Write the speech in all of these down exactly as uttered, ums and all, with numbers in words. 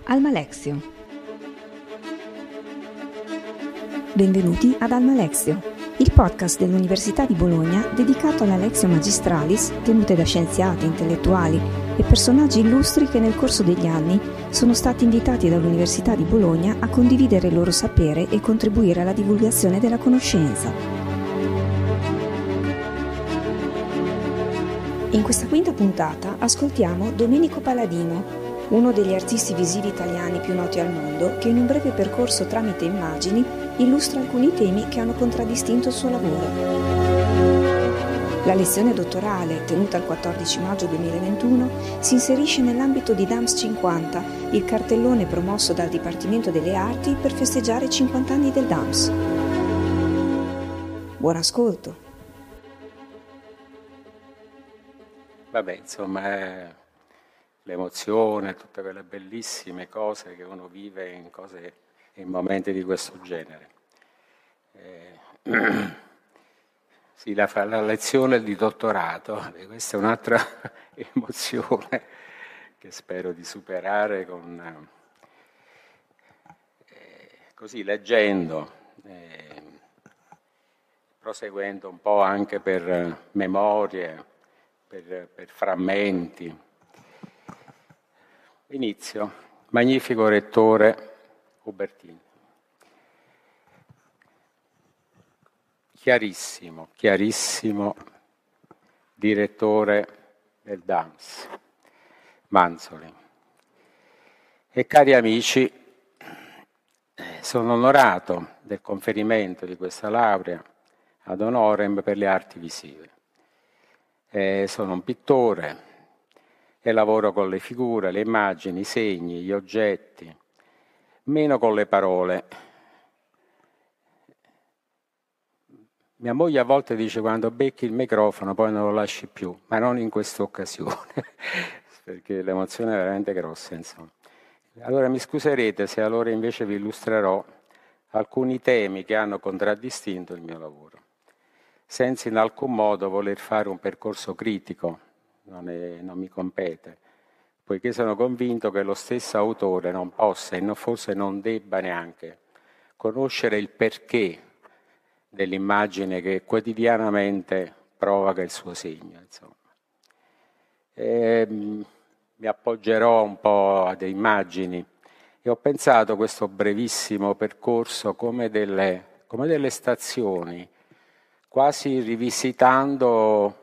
Almalexio. Benvenuti ad Almalexio, il podcast dell'Università di Bologna dedicato alla Lectio Magistralis tenute da scienziati, intellettuali e personaggi illustri che nel corso degli anni sono stati invitati dall'Università di Bologna a condividere il loro sapere e contribuire alla divulgazione della conoscenza. In questa quinta puntata ascoltiamo Domenico Paladino, uno degli artisti visivi italiani più noti al mondo, che in un breve percorso tramite immagini illustra alcuni temi che hanno contraddistinto il suo lavoro. La lezione dottorale, tenuta il quattordici maggio duemilaventuno, si inserisce nell'ambito di DAMS cinquanta, il cartellone promosso dal Dipartimento delle Arti per festeggiare i cinquanta anni del DAMS. Buon ascolto! Vabbè, insomma, è l'emozione, tutte quelle bellissime cose che uno vive in, cose, in momenti di questo genere. Eh, sì, la, la lezione di dottorato, questa è un'altra emozione che spero di superare con, eh, così leggendo, eh, proseguendo un po' anche per memorie, per, per frammenti. Inizio. Magnifico rettore Ubertini. Chiarissimo, chiarissimo direttore del DAMS, Manzoli. E cari amici, sono onorato del conferimento di questa laurea ad honorem per le arti visive. Eh, sono un pittore e lavoro con le figure, le immagini, i segni, gli oggetti, meno con le parole. Mia moglie a volte dice: quando becchi il microfono poi non lo lasci più, ma non in questa occasione, perché l'emozione è veramente grossa, insomma. Allora mi scuserete se allora invece vi illustrerò alcuni temi che hanno contraddistinto il mio lavoro, senza in alcun modo voler fare un percorso critico. Non, è, non mi compete, poiché sono convinto che lo stesso autore non possa e non, forse non debba neanche conoscere il perché dell'immagine che quotidianamente provoca il suo segno. Insomma. E, mi appoggerò un po' a delle immagini e ho pensato a questo brevissimo percorso come delle, come delle stazioni, quasi rivisitando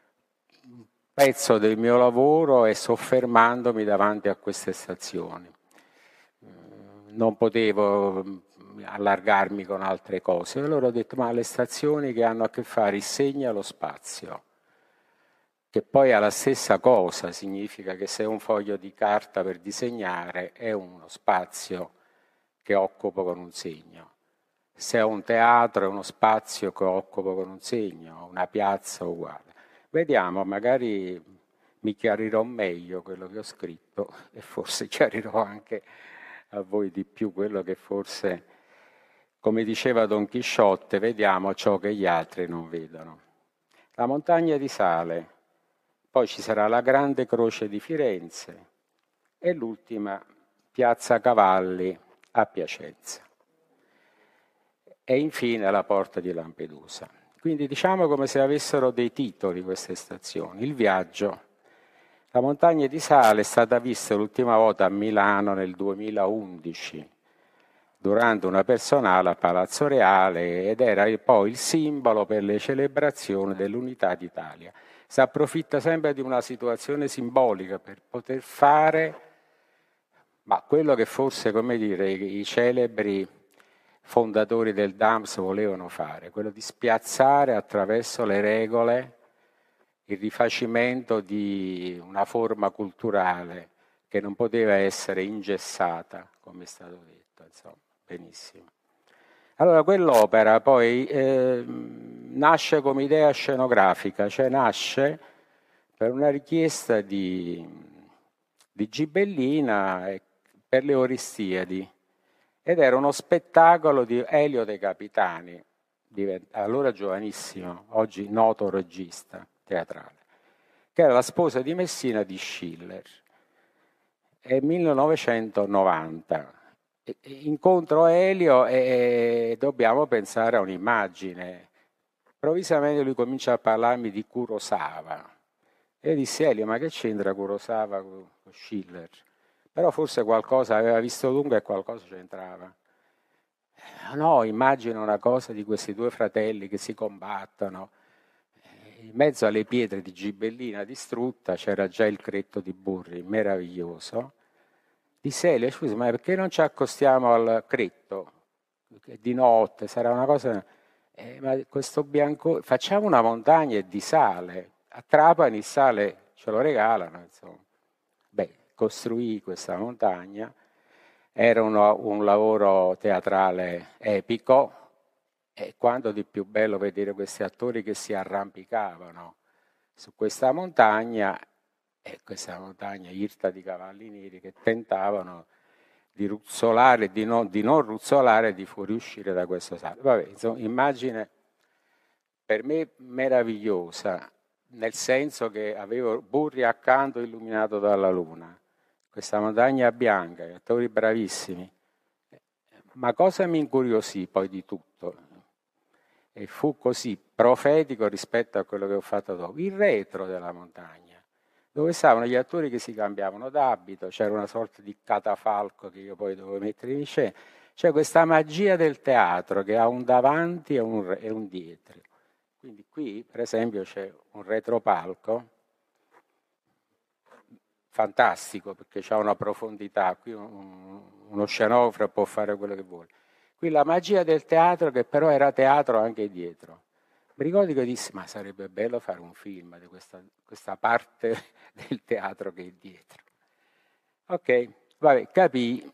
pezzo del mio lavoro e soffermandomi davanti a queste stazioni. Non potevo allargarmi con altre cose, allora ho detto: ma le stazioni che hanno a che fare il segno e lo spazio, che poi è la stessa cosa, significa che se è un foglio di carta per disegnare è uno spazio che occupo con un segno, se è un teatro è uno spazio che occupo con un segno, una piazza uguale. Vediamo, magari mi chiarirò meglio quello che ho scritto e forse chiarirò anche a voi di più quello che forse, come diceva Don Chisciotte, vediamo ciò che gli altri non vedono. La montagna di Sale, poi ci sarà la Grande Croce di Firenze e l'ultima Piazza Cavalli a Piacenza. E infine la Porta di Lampedusa. Quindi diciamo come se avessero dei titoli queste stazioni. Il viaggio. La montagna di Sale è stata vista l'ultima volta a Milano nel duemilaundici, durante una personale a Palazzo Reale, ed era poi il simbolo per le celebrazioni dell'Unità d'Italia. Si approfitta sempre di una situazione simbolica per poter fare, ma quello che forse, come dire, i celebri fondatori del DAMS volevano fare, quello di spiazzare attraverso le regole il rifacimento di una forma culturale che non poteva essere ingessata, come è stato detto, insomma, benissimo. Allora quell'opera poi eh, nasce come idea scenografica, cioè nasce per una richiesta di, di Gibellina per le Oristiadi, ed era uno spettacolo di Elio De Capitani, allora giovanissimo, oggi noto regista teatrale, che era la sposa di Messina di Schiller. è millenovecentonovanta. Incontro Elio e dobbiamo pensare a un'immagine. Improvvisamente lui comincia a parlarmi di Kurosawa. E io dissi: Elio, ma che c'entra Kurosawa con Schiller? Però forse qualcosa, aveva visto lungo e qualcosa c'entrava. No, immagino una cosa di questi due fratelli che si combattono. In mezzo alle pietre di Gibellina distrutta c'era già il cretto di burri, meraviglioso. Disse Elio: scusa, ma perché non ci accostiamo al cretto? Di notte, sarà una cosa... Eh, ma questo bianco... Facciamo una montagna di sale. A Trapani il sale ce lo regalano, insomma. Beh, costruì questa montagna. Era uno, un lavoro teatrale epico. E quando di più bello vedere questi attori che si arrampicavano su questa montagna, e questa montagna irta di cavalli neri che tentavano di ruzzolare, di non, di non ruzzolare e di fuoriuscire da questo sale. Vabbè, insomma, immagine per me meravigliosa, nel senso che avevo Burri accanto illuminato dalla luna, questa montagna bianca, gli attori bravissimi. Ma cosa mi incuriosì poi di tutto? E fu così profetico rispetto a quello che ho fatto dopo, il retro della montagna, dove stavano gli attori che si cambiavano d'abito, c'era una sorta di catafalco che io poi dovevo mettere in scena, c'è questa magia del teatro che ha un davanti e un, e un dietro. Quindi qui, per esempio, c'è un retropalco fantastico perché c'ha una profondità, qui un, uno scenografo può fare quello che vuole. Qui la magia del teatro, che però era teatro anche dietro. Mi ricordo che dissi: ma sarebbe bello fare un film di questa, questa parte del teatro che è dietro. Ok, vabbè, capì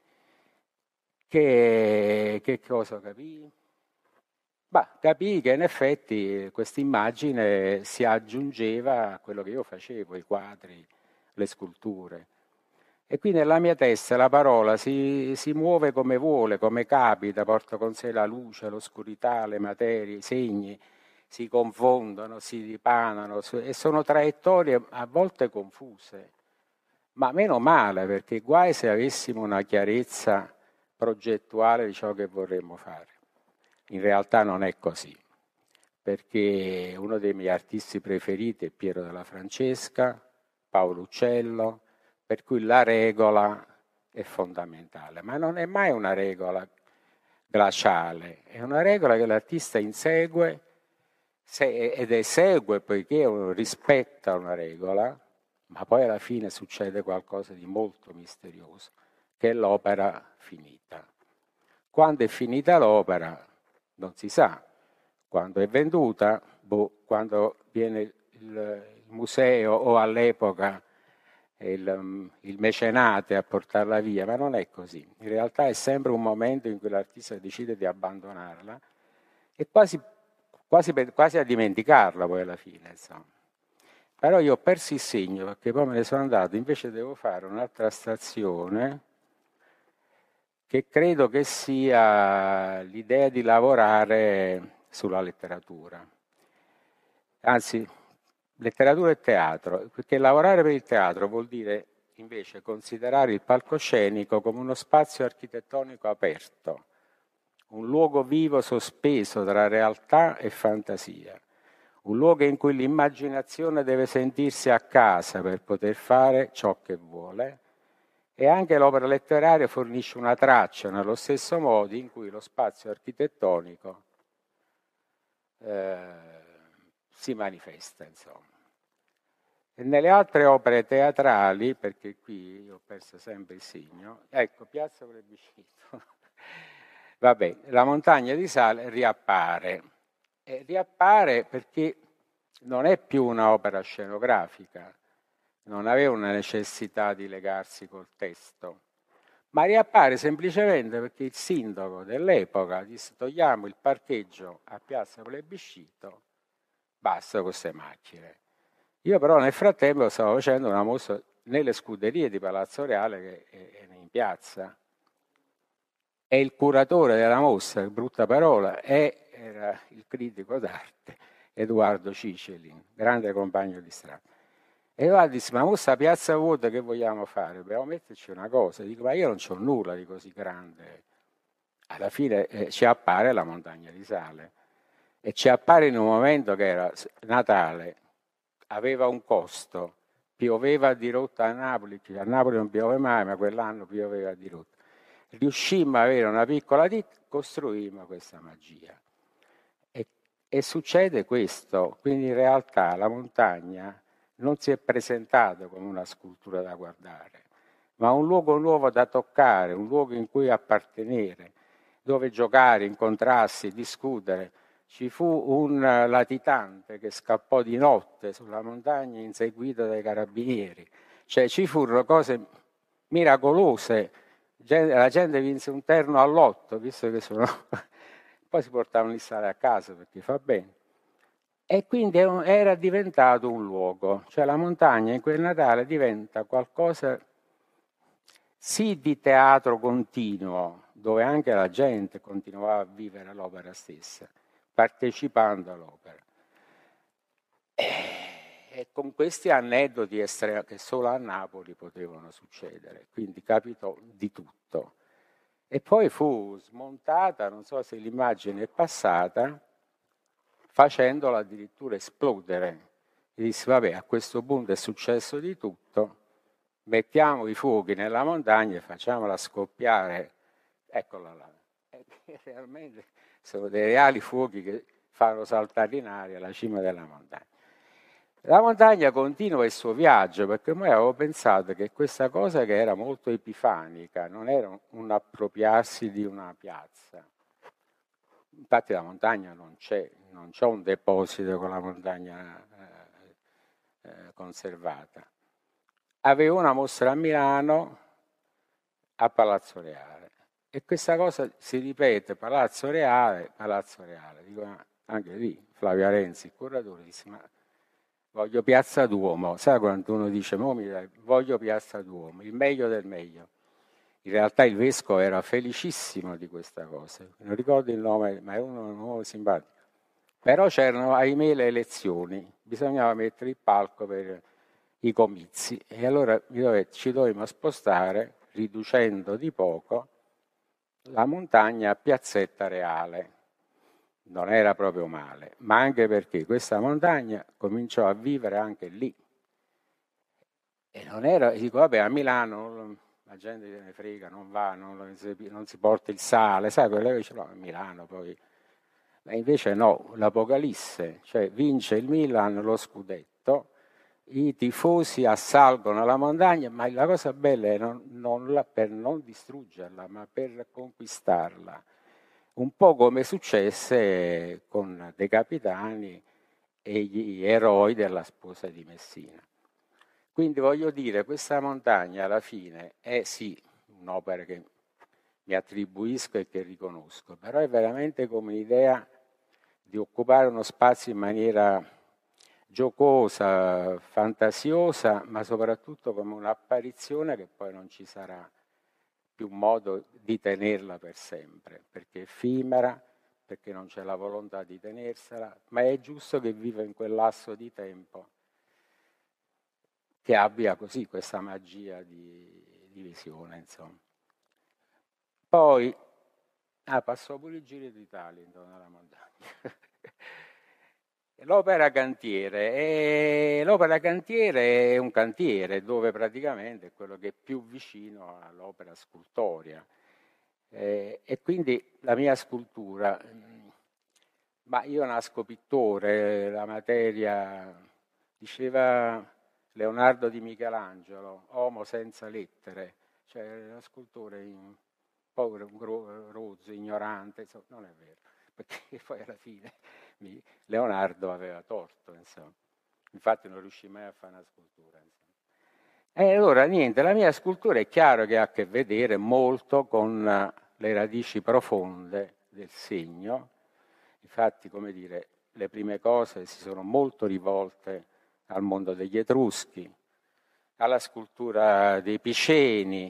che, che cosa capì? Bah, capì che in effetti questa immagine si aggiungeva a quello che io facevo, i quadri, le sculture. E qui nella mia testa la parola si, si muove come vuole, come capita, porta con sé la luce, l'oscurità, le materie, i segni, si confondono, si dipanano e sono traiettorie a volte confuse. Ma meno male, perché guai se avessimo una chiarezza progettuale di ciò che vorremmo fare. In realtà non è così, perché uno dei miei artisti preferiti è Piero della Francesca, Paolo Uccello, per cui la regola è fondamentale, ma non è mai una regola glaciale, è una regola che l'artista insegue ed esegue poiché rispetta una regola, ma poi alla fine succede qualcosa di molto misterioso, che è l'opera finita. Quando è finita l'opera non si sa, quando è venduta, boh, quando viene il, il museo o all'epoca Il, il mecenate a portarla via, ma non è così. In realtà è sempre un momento in cui l'artista decide di abbandonarla e quasi, quasi, quasi a dimenticarla poi alla fine, insomma. Però io ho perso il segno perché poi me ne sono andato, invece devo fare un'altra stazione che credo che sia l'idea di lavorare sulla letteratura. Anzi, letteratura e teatro, perché lavorare per il teatro vuol dire invece considerare il palcoscenico come uno spazio architettonico aperto, un luogo vivo sospeso tra realtà e fantasia, un luogo in cui l'immaginazione deve sentirsi a casa per poter fare ciò che vuole, e anche l'opera letteraria fornisce una traccia nello stesso modo in cui lo spazio architettonico eh, si manifesta, insomma. E nelle altre opere teatrali, perché qui io ho perso sempre il segno, ecco, Piazza Plebiscito, vabbè, la montagna di sale riappare, e riappare perché non è più un'opera scenografica, non aveva una necessità di legarsi col testo, ma riappare semplicemente perché il sindaco dell'epoca disse: togliamo il parcheggio a Piazza Plebiscito, basta con queste macchine. Io però nel frattempo stavo facendo una mostra nelle scuderie di Palazzo Reale che è in piazza, e il curatore della mostra, brutta parola, è, era il critico d'arte Edoardo Cicilin, grande compagno di strada. E allora dissi, ma questa piazza vuota che vogliamo fare? Dobbiamo metterci una cosa. Dico, ma io non c'ho nulla di così grande. Alla fine eh, ci appare la montagna di sale. E ci appare in un momento che era Natale, aveva un costo, pioveva di rotta a Napoli, a Napoli non piove mai, ma quell'anno pioveva di rotta. Riuscimmo ad avere una piccola ditta, costruimmo questa magia. E, e succede questo, quindi in realtà la montagna non si è presentato come una scultura da guardare, ma un luogo nuovo da toccare, un luogo in cui appartenere, dove giocare, incontrarsi, discutere. Ci fu un latitante che scappò di notte sulla montagna inseguito dai carabinieri. Cioè ci furono cose miracolose. La gente vinse un terno all'otto, visto che sono... Poi si portavano il sale a casa perché fa bene. E quindi era diventato un luogo. Cioè la montagna in quel Natale diventa qualcosa sì di teatro continuo, dove anche la gente continuava a vivere l'opera stessa, partecipando all'opera. E con questi aneddoti estremi che solo a Napoli potevano succedere, quindi capitò di tutto. E poi fu smontata, non so se l'immagine è passata, facendola addirittura esplodere. E disse, vabbè, a questo punto è successo di tutto, mettiamo i fuochi nella montagna e facciamola scoppiare. Eccola là. E realmente sono dei reali fuochi che fanno saltare in aria la cima della montagna. La montagna continua il suo viaggio, perché ormai avevo pensato che questa cosa che era molto epifanica non era un appropriarsi di una piazza. Infatti la montagna non c'è, non c'è un deposito con la montagna eh, eh, conservata. Avevo una mostra a Milano, a Palazzo Reale, e questa cosa si ripete, Palazzo Reale, Palazzo Reale. Dico, anche lì Flavia Renzi, il curatore, disse, ma voglio Piazza Duomo. Sai quando uno dice, voglio Piazza Duomo, il meglio del meglio. In realtà il vescovo era felicissimo di questa cosa, non ricordo il nome, ma è uno, un uomo simpatico. Però c'erano, ahimè, le elezioni, bisognava mettere il palco per i comizi, e allora ci dovevamo spostare, riducendo di poco, la montagna a Piazzetta Reale. Non era proprio male, ma anche perché questa montagna cominciò a vivere anche lì. E non era, dico, vabbè, a Milano la gente se ne frega, non va, non si, non si porta il sale, sai, quello che dice, no, a Milano poi. Ma invece no, l'Apocalisse, cioè vince il Milan lo scudetto, i tifosi assalgono la montagna, ma la cosa bella è non, non la, per non distruggerla, ma per conquistarla. Un po' come successe con De Capitani e gli eroi della sposa di Messina. Quindi voglio dire, questa montagna alla fine è sì un'opera che mi attribuisco e che riconosco, però è veramente come un'idea di occupare uno spazio in maniera giocosa, fantasiosa, ma soprattutto come un'apparizione che poi non ci sarà più modo di tenerla per sempre, perché è effimera, perché non c'è la volontà di tenersela, ma è giusto che viva in quel lasso di tempo, che abbia così questa magia di, di visione, insomma. Poi, ah, passò pure il Giro d'Italia intorno alla montagna. L'opera cantiere, e l'opera cantiere è un cantiere dove praticamente è quello che è più vicino all'opera scultoria. Eh, e quindi la mia scultura, ma io nasco pittore, la materia, diceva Leonardo di Michelangelo, uomo senza lettere, cioè lo scultore un po' rozzo, ignorante, insomma, non è vero, perché poi alla fine Leonardo aveva torto, insomma. Infatti non riuscì mai a fare una scultura. Insomma. E allora niente, la mia scultura è chiaro che ha a che vedere molto con le radici profonde del segno. Infatti, come dire, le prime cose si sono molto rivolte al mondo degli Etruschi, alla scultura dei Piceni,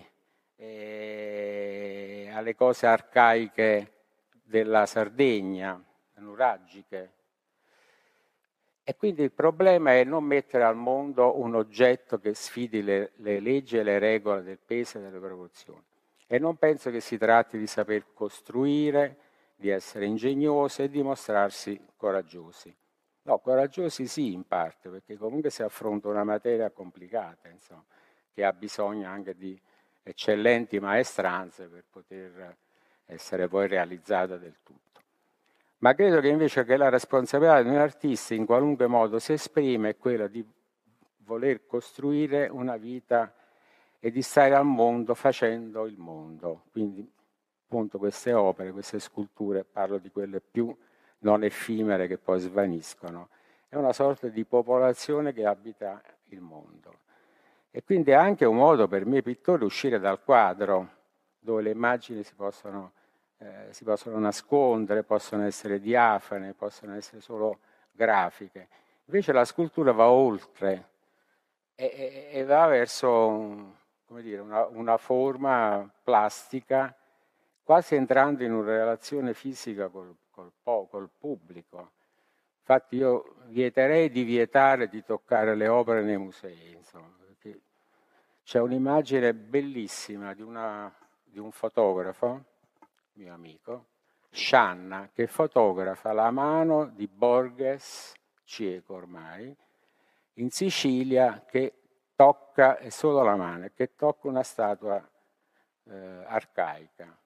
e alle cose arcaiche della Sardegna, nuragiche. E quindi il problema è non mettere al mondo un oggetto che sfidi le, le leggi e le regole del peso e delle proporzioni. E non penso che si tratti di saper costruire, di essere ingegnosi e di mostrarsi coraggiosi. No, coraggiosi sì in parte, perché comunque si affronta una materia complicata, insomma, che ha bisogno anche di eccellenti maestranze per poter essere poi realizzata del tutto. Ma credo che invece che la responsabilità di un artista in qualunque modo si esprime è quella di voler costruire una vita e di stare al mondo facendo il mondo. Quindi appunto queste opere, queste sculture, parlo di quelle più non effimere che poi svaniscono, è una sorta di popolazione che abita il mondo. E quindi è anche un modo per me pittore uscire dal quadro, dove le immagini si possono Eh, si possono nascondere, possono essere diafane, possono essere solo grafiche. Invece la scultura va oltre e, e, e va verso un, come dire, una, una forma plastica, quasi entrando in una relazione fisica col, col, col pubblico. Infatti io vieterei di vietare di toccare le opere nei musei, insomma, perché c'è un'immagine bellissima di, una, di un fotografo, mio amico, Scianna, che fotografa la mano di Borges, cieco ormai, in Sicilia, che tocca, è solo la mano, che tocca una statua eh, arcaica.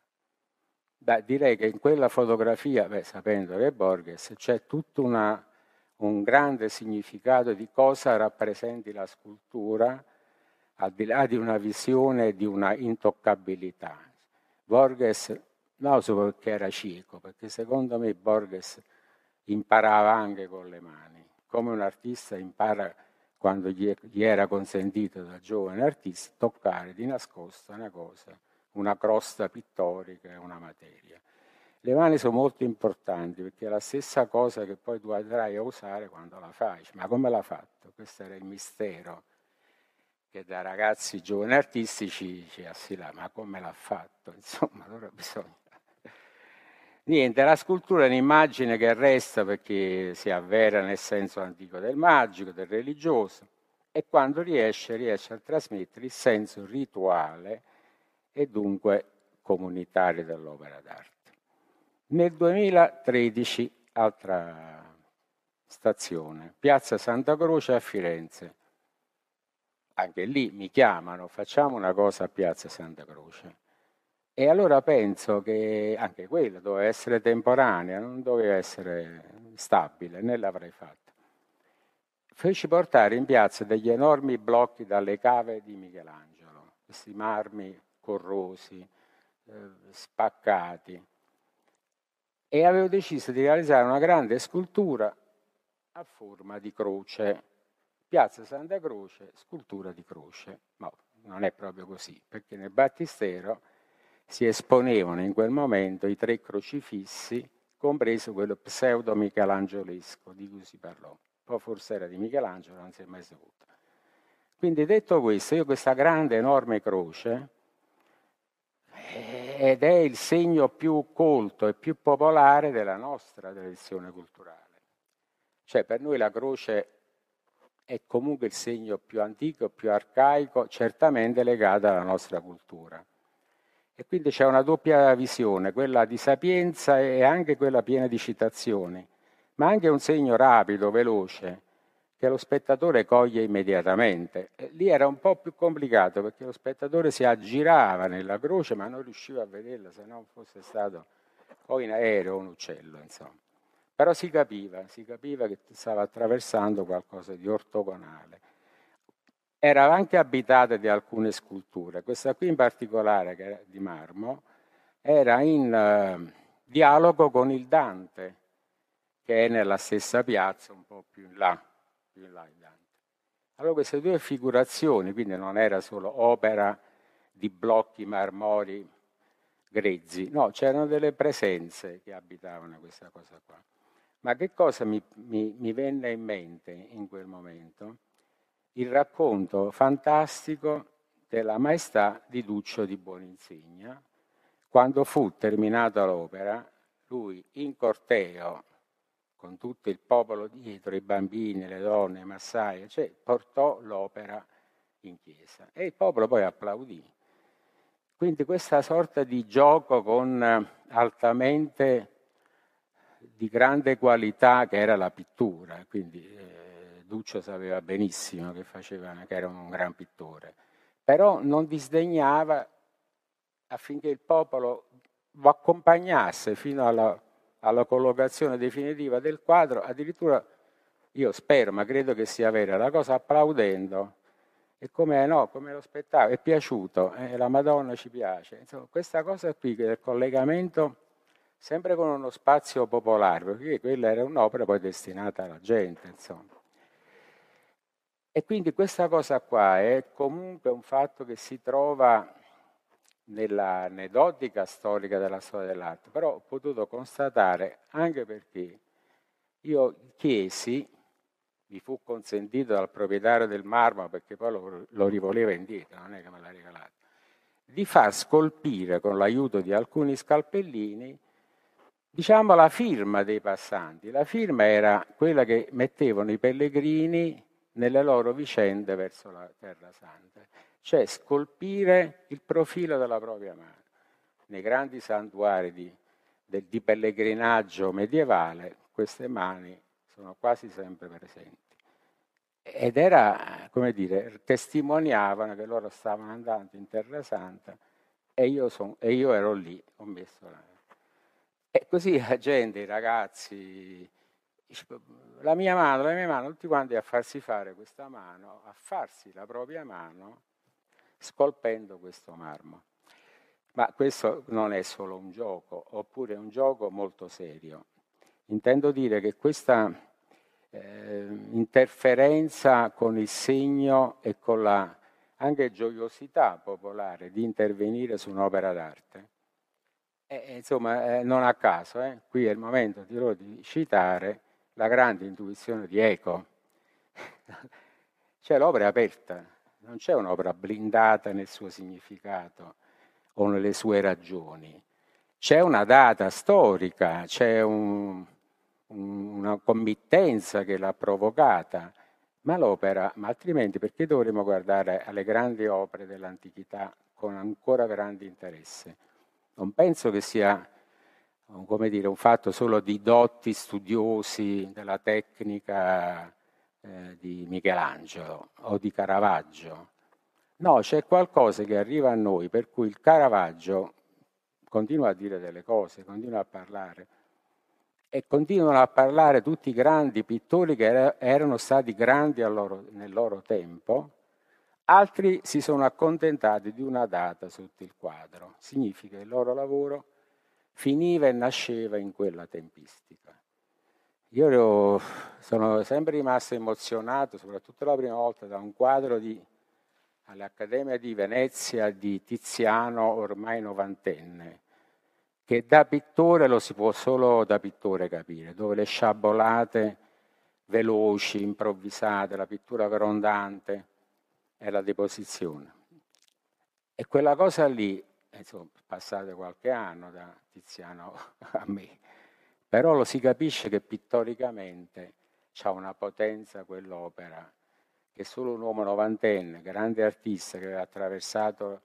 Beh, direi che in quella fotografia, beh, sapendo che è Borges, c'è tutto una, un grande significato di cosa rappresenti la scultura, al di là di una visione di una intoccabilità. Borges, non solo perché era cieco, perché secondo me Borges imparava anche con le mani, come un artista impara quando gli, gli era consentito da giovane artista toccare di nascosto una cosa, una crosta pittorica, una materia. Le mani sono molto importanti perché è la stessa cosa che poi tu andrai a usare quando la fai. Ma come l'ha fatto? Questo era il mistero che da ragazzi giovani artistici ci assilla, ma come l'ha fatto? Insomma, allora bisogna... Niente, la scultura è un'immagine che resta perché si avvera nel senso antico del magico, del religioso, e quando riesce, riesce a trasmettere il senso rituale e dunque comunitario dell'opera d'arte. Nel duemilatredici, altra stazione, Piazza Santa Croce a Firenze. Anche lì mi chiamano, facciamo una cosa a Piazza Santa Croce. E allora penso che anche quella doveva essere temporanea, non doveva essere stabile, né l'avrei fatta. Feci portare in piazza degli enormi blocchi dalle cave di Michelangelo, questi marmi corrosi, eh, spaccati. E avevo deciso di realizzare una grande scultura a forma di croce. Piazza Santa Croce, scultura di croce. No, non è proprio così, perché nel battistero si esponevano in quel momento i tre crocifissi, compreso quello pseudo-michelangiolesco di cui si parlò. Poi forse era di Michelangelo, non si è mai saputo. Quindi detto questo, io questa grande, enorme croce, ed è il segno più colto e più popolare della nostra tradizione culturale. Cioè per noi la croce è comunque il segno più antico, più arcaico, certamente legato alla nostra cultura. E quindi c'è una doppia visione, quella di sapienza e anche quella piena di citazioni, ma anche un segno rapido, veloce, che lo spettatore coglie immediatamente. E lì era un po' più complicato perché lo spettatore si aggirava nella croce ma non riusciva a vederla se non fosse stato o in aereo o un uccello, insomma. Però si capiva, si capiva che stava attraversando qualcosa di ortogonale. Era anche abitata di alcune sculture. Questa qui in particolare, che era di marmo, era in uh, dialogo con il Dante, che è nella stessa piazza, un po' più in là, più in là il Dante. Allora queste due figurazioni, quindi non era solo opera di blocchi marmori grezzi, no, c'erano delle presenze che abitavano questa cosa qua. Ma che cosa mi, mi, mi venne in mente in quel momento? Il racconto fantastico della maestà di Duccio di Buoninsegna, quando fu terminata l'opera, lui in corteo con tutto il popolo dietro, i bambini, le donne, i massai, cioè portò l'opera in chiesa e il popolo poi applaudì. Quindi questa sorta di gioco con altamente di grande qualità che era la pittura, quindi eh, Duccio sapeva benissimo che, faceva, che era un gran pittore, però non disdegnava affinché il popolo lo accompagnasse fino alla, alla collocazione definitiva del quadro, addirittura io spero, ma credo che sia vera, la cosa applaudendo, e come no, come lo spettacolo, è piaciuto, eh, la Madonna ci piace. Insomma, questa cosa qui del collegamento sempre con uno spazio popolare, perché quella era un'opera poi destinata alla gente, insomma. E quindi questa cosa qua è comunque un fatto che si trova nella aneddotica storica della storia dell'arte, però ho potuto constatare anche perché io chiesi, mi fu consentito dal proprietario del marmo, perché poi lo, lo rivoleva indietro, non è che me l'ha regalato, di far scolpire con l'aiuto di alcuni scalpellini, diciamo, la firma dei passanti. La firma era quella che mettevano i pellegrini nelle loro vicende verso la Terra Santa, cioè scolpire il profilo della propria mano. Nei grandi santuari di, di, di pellegrinaggio medievale queste mani sono quasi sempre presenti. Ed era, come dire, testimoniavano che loro stavano andando in Terra Santa e io, son, e io ero lì, ho messo la... E così la gente, i ragazzi, la mia mano, la mia mano, tutti quanti a farsi fare questa mano, a farsi la propria mano, scolpendo questo marmo. Ma questo non è solo un gioco, oppure un gioco molto serio. Intendo dire che questa eh, interferenza con il segno e con la anche gioiosità popolare di intervenire su un'opera d'arte, eh, insomma, eh, non a caso, eh, qui è il momento dirò, di citare la grande intuizione di Eco. Cioè l'opera è aperta, non c'è un'opera blindata nel suo significato o nelle sue ragioni. C'è una data storica, c'è un, un, una committenza che l'ha provocata, ma l'opera, ma altrimenti perché dovremmo guardare alle grandi opere dell'antichità con ancora grande interesse? Non penso che sia, come dire, un fatto solo di dotti studiosi della tecnica eh, di Michelangelo o di Caravaggio. No, c'è qualcosa che arriva a noi per cui il Caravaggio continua a dire delle cose, continua a parlare e continuano a parlare tutti i grandi pittori che era, erano stati grandi loro, nel loro tempo. Altri si sono accontentati di una data sotto il quadro. Significa che il loro lavoro finiva e nasceva in quella tempistica. Io sono sempre rimasto emozionato, soprattutto la prima volta, da un quadro di, all'Accademia di Venezia di Tiziano, ormai novantenne, che da pittore lo si può solo da pittore capire, dove le sciabolate veloci, improvvisate, la pittura grondante è la deposizione. E quella cosa lì, insomma, passate qualche anno da Tiziano a me, però lo si capisce che pittoricamente c'ha una potenza quell'opera, che solo un uomo novantenne, grande artista che aveva attraversato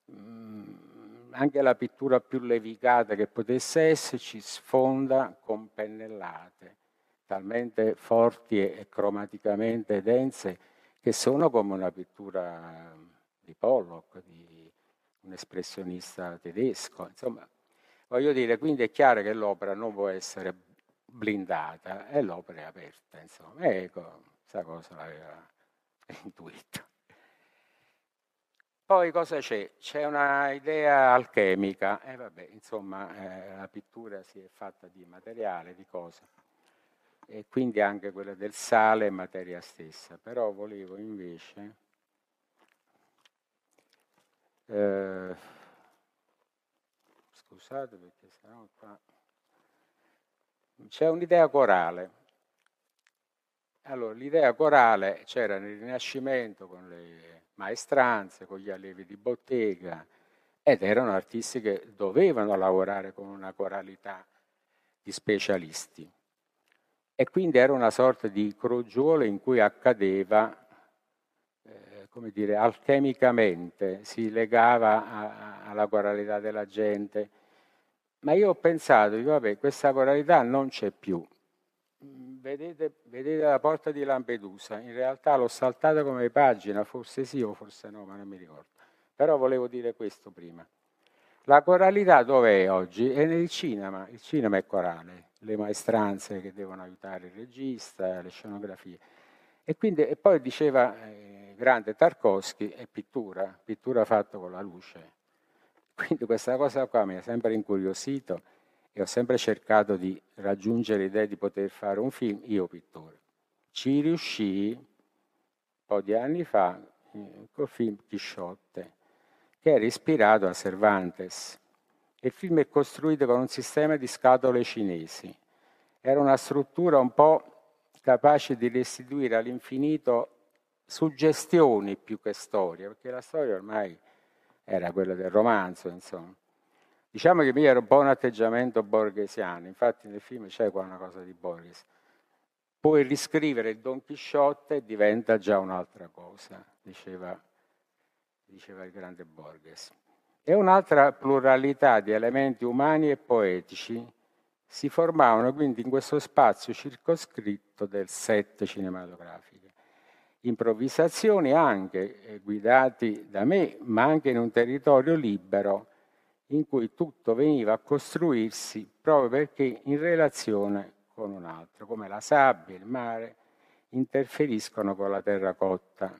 mh, anche la pittura più levigata che potesse esserci, sfonda con pennellate talmente forti e cromaticamente dense che sono come una pittura di Pollock, di un espressionista tedesco. Insomma, voglio dire, quindi è chiaro che l'opera non può essere blindata e l'opera è aperta. Insomma, ecco, questa cosa l'aveva intuito. Poi cosa c'è? C'è una idea alchemica, e eh, vabbè, insomma, eh, la pittura si è fatta di materiale, di cose, e quindi anche quella del sale è materia stessa, però volevo invece eh, scusate perché sennò qua c'è un'idea corale. Allora, l'idea corale c'era nel Rinascimento con le maestranze, con gli allievi di bottega, ed erano artisti che dovevano lavorare con una coralità di specialisti. e quindi era una sorta di crogiuolo in cui accadeva, eh, come dire, alchemicamente, si legava a, a, alla coralità della gente. Ma io ho pensato, dico, vabbè, questa coralità non c'è più. Vedete, vedete la porta di Lampedusa, in realtà l'ho saltata come pagina, forse sì o forse no, ma non mi ricordo. Però volevo dire questo prima. La coralità dov'è oggi? È nel cinema, il cinema è corale, le maestranze che devono aiutare il regista, le scenografie. E, quindi, e poi diceva eh, grande Tarkovsky, è pittura, pittura fatta con la luce. Quindi questa cosa qua mi ha sempre incuriosito e ho sempre cercato di raggiungere l'idea di poter fare un film, io pittore. Ci riuscii un po' di anni fa eh, col film Chisciotte, che era ispirato a Cervantes. Il film è costruito con un sistema di scatole cinesi. Era una struttura un po' capace di restituire all'infinito suggestioni più che storia, perché la storia ormai era quella del romanzo, insomma. Diciamo che mio era un po' un atteggiamento borghesiano, infatti nel film c'è qua una cosa di Borges. Puoi riscrivere il Don Chisciotte e diventa già un'altra cosa, diceva, diceva il grande Borges. E un'altra pluralità di elementi umani e poetici si formavano quindi in questo spazio circoscritto del set cinematografico. Improvvisazioni anche eh, guidati da me, ma anche in un territorio libero in cui tutto veniva a costruirsi proprio perché in relazione con un altro, come la sabbia e il mare interferiscono con la terracotta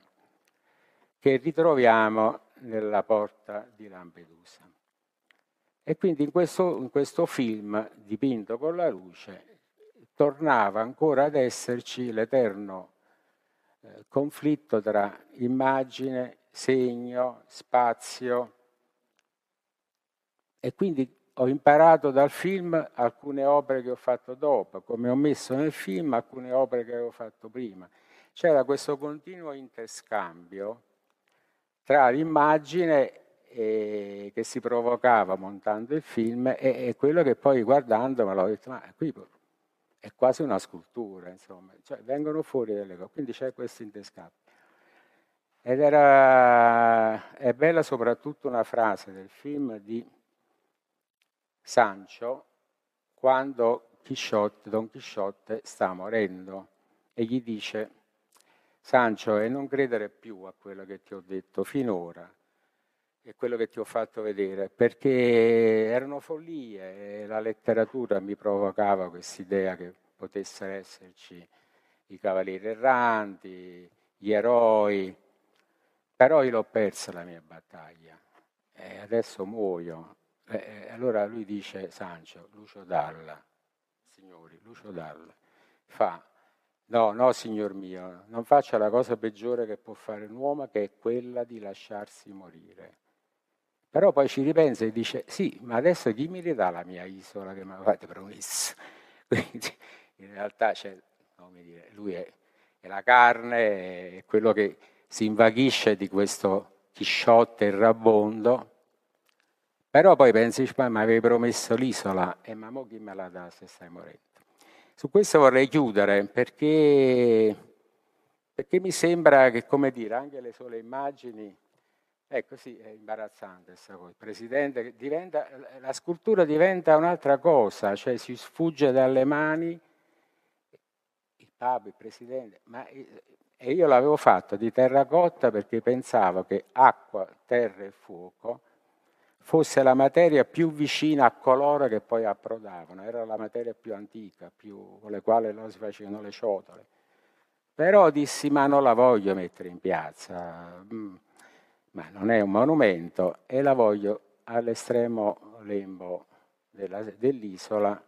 che ritroviamo nella porta di Lampedusa. E quindi in questo, in questo film dipinto con la luce tornava ancora ad esserci l'eterno eh, conflitto tra immagine, segno, spazio. E quindi ho imparato dal film alcune opere che ho fatto dopo, come ho messo nel film alcune opere che avevo fatto prima. C'era questo continuo interscambio tra l'immagine eh, che si provocava montando il film e, e quello che poi guardando me l'ho detto, ma qui è quasi una scultura, insomma, cioè, vengono fuori delle cose, quindi c'è questo interscambio. Ed era, è bella soprattutto una frase del film di Sancho quando Chisciotte, Don Chisciotte sta morendo e gli dice: Sancho, e non credere più a quello che ti ho detto finora e quello che ti ho fatto vedere, perché erano follie e la letteratura mi provocava quest'idea che potessero esserci i cavalieri erranti, gli eroi, però io l'ho persa la mia battaglia e adesso muoio. E allora lui dice, Sancho, Lucio Dalla, signori, Lucio Dalla, fa, no, no, signor mio, non faccia la cosa peggiore che può fare un uomo, che è quella di lasciarsi morire. Però poi ci ripensa e dice, sì, ma adesso chi mi ridà la mia isola che mi avete promesso? Quindi in realtà c'è, come dire, lui è, è la carne, è quello che si invaghisce di questo Chisciotte errabondo. Però poi pensi, ma mi avevi promesso l'isola, e ma mo chi me la dà se stai morendo? Su questo vorrei chiudere, perché, perché mi sembra che, come dire, anche le sole immagini, ecco sì, è imbarazzante questa cosa, il Presidente, diventa, la scultura diventa un'altra cosa, cioè si sfugge dalle mani, il Papa, il Presidente, ma e io l'avevo fatto di terracotta perché pensavo che acqua, terra e fuoco fosse la materia più vicina a coloro che poi approdavano, era la materia più antica, più, con le quali loro si facevano le ciotole. Però dissi, ma non la voglio mettere in piazza, ma non è un monumento, e la voglio all'estremo lembo della, dell'isola,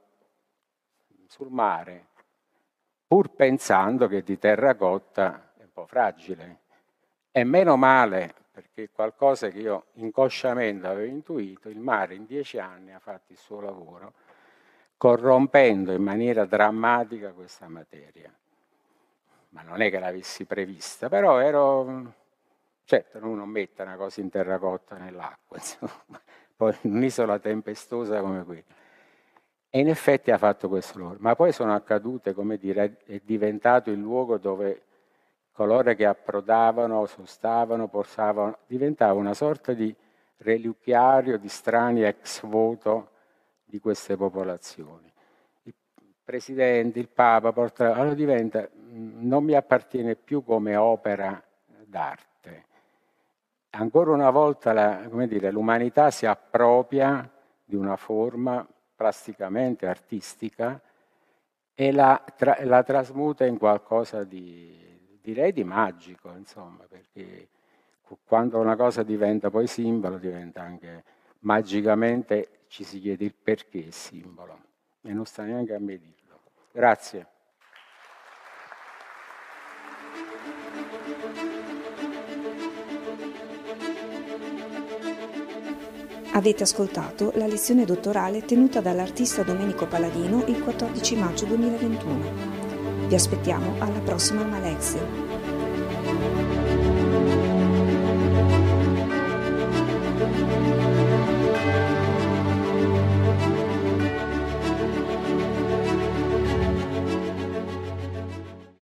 sul mare, pur pensando che di terracotta è un po' fragile. E meno male, perché qualcosa che io inconsciamente avevo intuito, il mare in dieci anni ha fatto il suo lavoro, corrompendo in maniera drammatica questa materia. Ma non è che l'avessi prevista, però ero... Certo, uno non mette una cosa in terracotta nell'acqua, insomma, poi un'isola tempestosa come quella. E in effetti ha fatto questo lavoro, ma poi sono accadute, come dire, è diventato il luogo dove coloro che approdavano, sostavano, portavano, diventava una sorta di reliquiario di strani ex voto di queste popolazioni. Il presidente, il Papa, porta, allora diventa, non mi appartiene più come opera d'arte. Ancora una volta la, come dire, l'umanità si appropria di una forma plasticamente artistica e la, tra, la trasmuta in qualcosa di, direi di magico, insomma, perché quando una cosa diventa poi simbolo, diventa anche magicamente, ci si chiede il perché è simbolo, e non sta neanche a me dirlo. Grazie. Avete ascoltato la lezione dottorale tenuta dall'artista Domenico Paladino il quattordici maggio duemilaventuno. Vi aspettiamo alla prossima Alma Lezione.